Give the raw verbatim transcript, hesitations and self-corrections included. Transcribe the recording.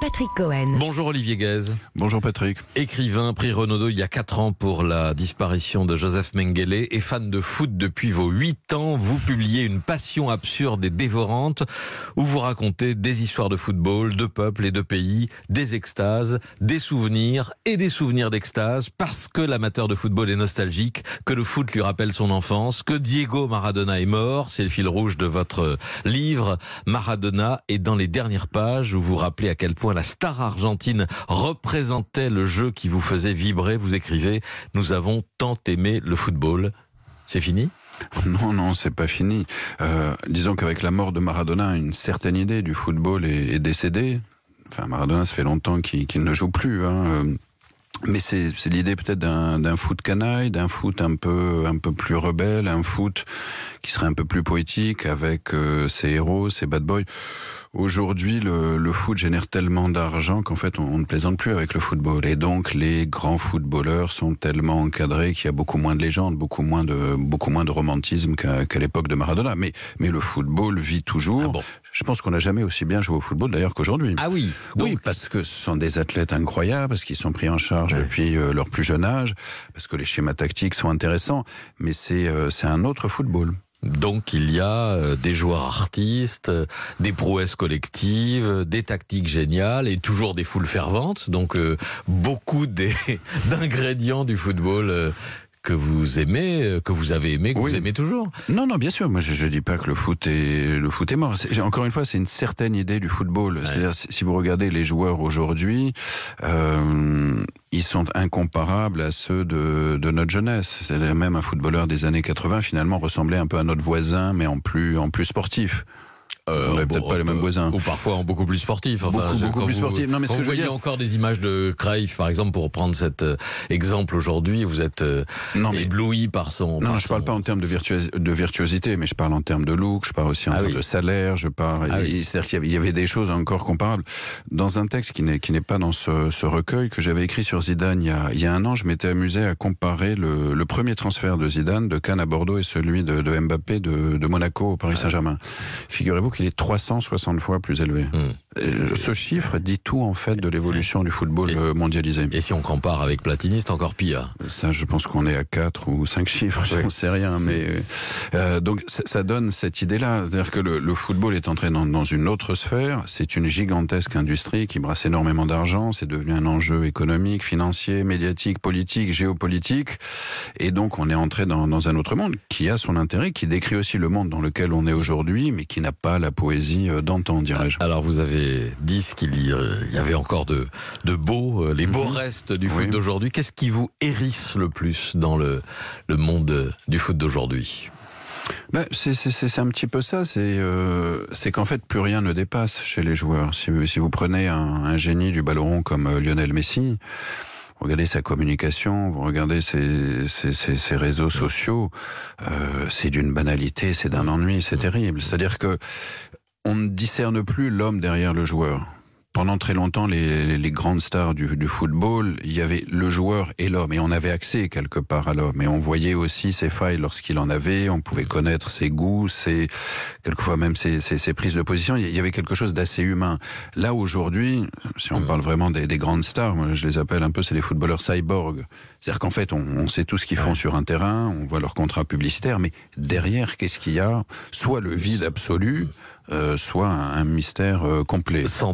Patrick Cohen. Bonjour Olivier Guèze. Bonjour Patrick. Écrivain, prix Renaudot il y a quatre ans pour la disparition de Joseph Mengele et fan de foot depuis vos huit ans, vous publiez Une passion absurde et dévorante où vous racontez des histoires de football, de peuples et de pays, des extases, des souvenirs et des souvenirs d'extase parce que l'amateur de football est nostalgique, que le foot lui rappelle son enfance, que Diego Maradona est mort, c'est le fil rouge de votre livre. Maradona est dans les dernières pages où vous rappelez à quel point la star argentine représentait le jeu qui vous faisait vibrer. Vous écrivez « Nous avons tant aimé le football ». C'est fini ? Non, non, c'est pas fini. Euh, disons qu'avec la mort de Maradona, une certaine idée du football est, est décédée. Enfin, Maradona, ça fait longtemps qu'il, qu'il ne joue plus, hein. Mais c'est, c'est l'idée peut-être d'un, d'un foot canaille, d'un foot un peu, un peu plus rebelle, un foot qui serait un peu plus poétique avec euh, ses héros, ses bad boys. Aujourd'hui, le, le foot génère tellement d'argent qu'en fait, on, on ne plaisante plus avec le football. Et donc, les grands footballeurs sont tellement encadrés qu'il y a beaucoup moins de légendes, beaucoup moins de, beaucoup moins de romantisme qu'à, qu'à l'époque de Maradona. Mais, mais le football vit toujours. Ah bon. Je pense qu'on n'a jamais aussi bien joué au football d'ailleurs qu'aujourd'hui. Ah oui. Donc... Oui, Donc... parce que ce sont des athlètes incroyables, parce qu'ils sont pris en charge ouais. depuis euh, leur plus jeune âge, parce que les schémas tactiques sont intéressants. Mais c'est, euh, c'est un autre football. Donc il y a des joueurs artistes, des prouesses collectives, des tactiques géniales et toujours des foules ferventes. Donc euh, beaucoup des, d'ingrédients du football euh, que vous aimez, que vous avez aimé, que oui. vous aimez toujours. Non, non, bien sûr. Moi, je, je dis pas que le foot est le foot est mort. C'est, encore une fois, c'est une certaine idée du football. Ouais. C'est-à-dire, si vous regardez les joueurs aujourd'hui, euh, ils sont incomparables à ceux de, de notre jeunesse. C'est-à-dire même un footballeur des années quatre-vingts finalement ressemblait un peu à notre voisin, mais en plus en plus sportif. Euh, on n'avait bon, peut-être pas les mêmes voisins. Ou parfois en beaucoup plus sportif. Enfin, beaucoup, beaucoup plus vous, sportif. Non, mais quand ce que vous je veux voyez dire... encore des images de Cruyff, par exemple, pour prendre cet euh, exemple aujourd'hui, vous êtes euh, non, mais... ébloui par son... Non, par je ne parle son... pas en termes de, virtuos... de virtuosité, mais je parle en termes de look, je parle aussi en ah, termes oui. de salaire, je parle... Ah, oui. C'est-à-dire qu'il y avait, il y avait des choses encore comparables. Dans un texte qui n'est, qui n'est pas dans ce, ce recueil, que j'avais écrit sur Zidane il y a, il y a un an, je m'étais amusé à comparer le, le premier transfert de Zidane de Cannes à Bordeaux et celui de, de Mbappé de, de Monaco au Paris ah. Saint-Germain. Figurez-vous qu'il est trois cent soixante fois plus élevé. Mmh. Ce chiffre dit tout en fait de l'évolution du football et, mondialisé. Et si on compare avec Platini, c'est encore pire. Ça, je pense qu'on est à quatre ou cinq chiffres, oui. J'en sais rien. Mais euh, donc ça, ça donne cette idée-là, c'est-à-dire que le, le football est entré dans, dans une autre sphère. C'est une gigantesque industrie qui brasse énormément d'argent. C'est devenu un enjeu économique, financier, médiatique, politique, géopolitique. Et donc on est entré dans, dans un autre monde qui a son intérêt, qui décrit aussi le monde dans lequel on est aujourd'hui, mais qui n'a pas la poésie d'antan, dirais-je. Alors vous avez dit qu'il y avait encore de, de beaux, les beaux mmh. restes du foot oui. d'aujourd'hui. Qu'est-ce qui vous hérisse le plus dans le, le monde du foot d'aujourd'hui ? Ben, c'est, c'est, c'est un petit peu ça, c'est, euh, c'est qu'en fait plus rien ne dépasse chez les joueurs. Si, si vous prenez un, un génie du ballon rond comme Lionel Messi, regardez sa communication, vous regardez ses, ses, ses, ses réseaux sociaux, euh, c'est d'une banalité, c'est d'un ennui, c'est terrible. C'est-à-dire que on ne discerne plus l'homme derrière le joueur. Pendant très longtemps, les, les grandes stars du, du football, il y avait le joueur et l'homme, et on avait accès quelque part à l'homme, et on voyait aussi ses failles lorsqu'il en avait, on pouvait connaître ses goûts, ses, quelquefois même ses, ses, ses prises de position, il y avait quelque chose d'assez humain. Là, aujourd'hui, si on parle vraiment des, des grandes stars, moi, je les appelle un peu, c'est les footballeurs cyborgs. C'est-à-dire qu'en fait, on, on sait tout ce qu'ils font sur un terrain, on voit leurs contrats publicitaires, mais derrière, qu'est-ce qu'il y a ? Soit le vide absolu, euh, soit un, un mystère euh, complet. Sans